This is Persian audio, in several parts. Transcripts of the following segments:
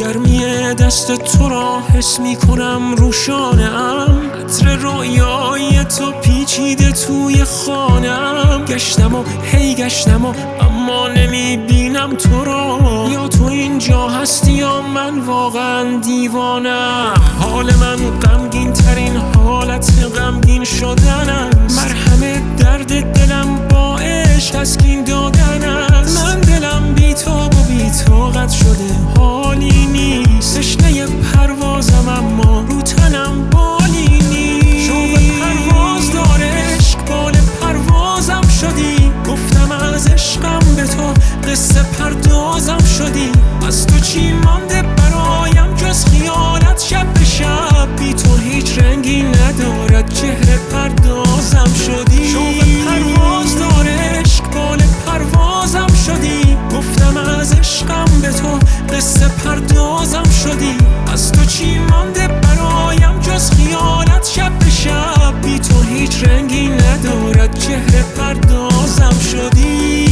گرمی دست تو را حس می کنم رو شانه‌ام. عطر رویای تو پیچیده توی خانه‌ام. گشتم و هی گشتم و اما نمی بینم تو را. یا تو اینجا هستی یا من واقعا دیوانم. حال من غمگین ترین حالت غمگین شدن است. مرهم درد دلم با عشق تسکین دادن است. من دلم بی‌تاب و بی‌طاقت شده، حالی نیست. تشنه پروازم اما رو تنم بالی نیست. شوق پرواز داره عشق، بال پروازم شدی. گفتم از عشقم به تو قصه پردازم شدی. از تو چی مانده برایم جز خیالت؟ شب به شب بی تو هیچ رنگی ندارد، چهره پردازم شدی. شوق پرواز داره عشق، بال پروازم شدی. گفتم از عشقم به تو قصه پردازم شدی. از تو چی مانده برایم جز خیالت؟ شب به شب بی تو هیچ رنگی ندارد، چهره پردازم شدی.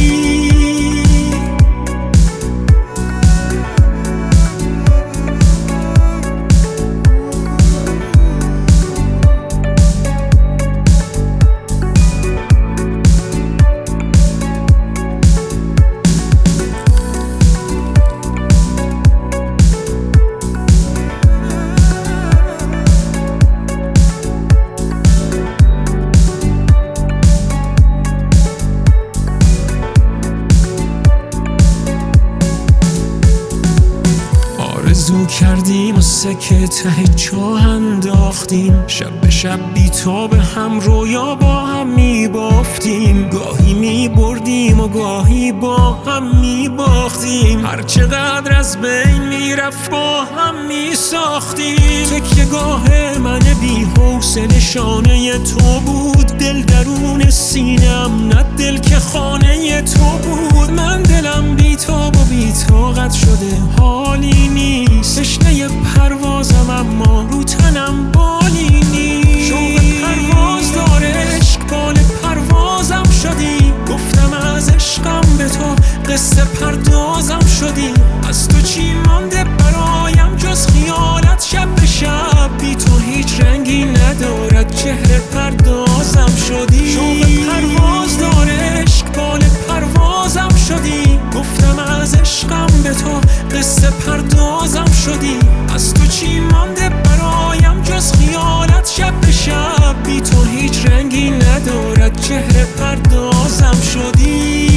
آرزو کردیم و سکه ته چاه انداختیم. شب به شب بی تو به هم رویا با هم می بافتیم. گاهی می بردیم و گاهی با هم می باختیم. هر چقدر از بین می رفت با هم می ساختیم. تکیه گاه من بی حوصله شانه تو بود. دل درون سینم نه دل که خانه تو بود. من دلم بی تاب و بی طاقت شده، حالی نیست. تشنه پروازم اما رو تنم بالی نیست. شوق پرواز داره عشق، بال پروازم شدی. گفتم از عشقم به تو قصه پردازم شدی. از تو چی مانده برایم جز خیالت؟ شب به شب بی تو هیچ رنگی ندارد، چهره پردازم شدی. شوق پرواز داره عشق، بال پروازم شدی. گفتم از عشقم به تو قصه پردازم شدی. از تو چی مانده برایم جز خیالت؟ شب به شب بی تو هیچ رنگی ندارد، چهره پردازم شدی.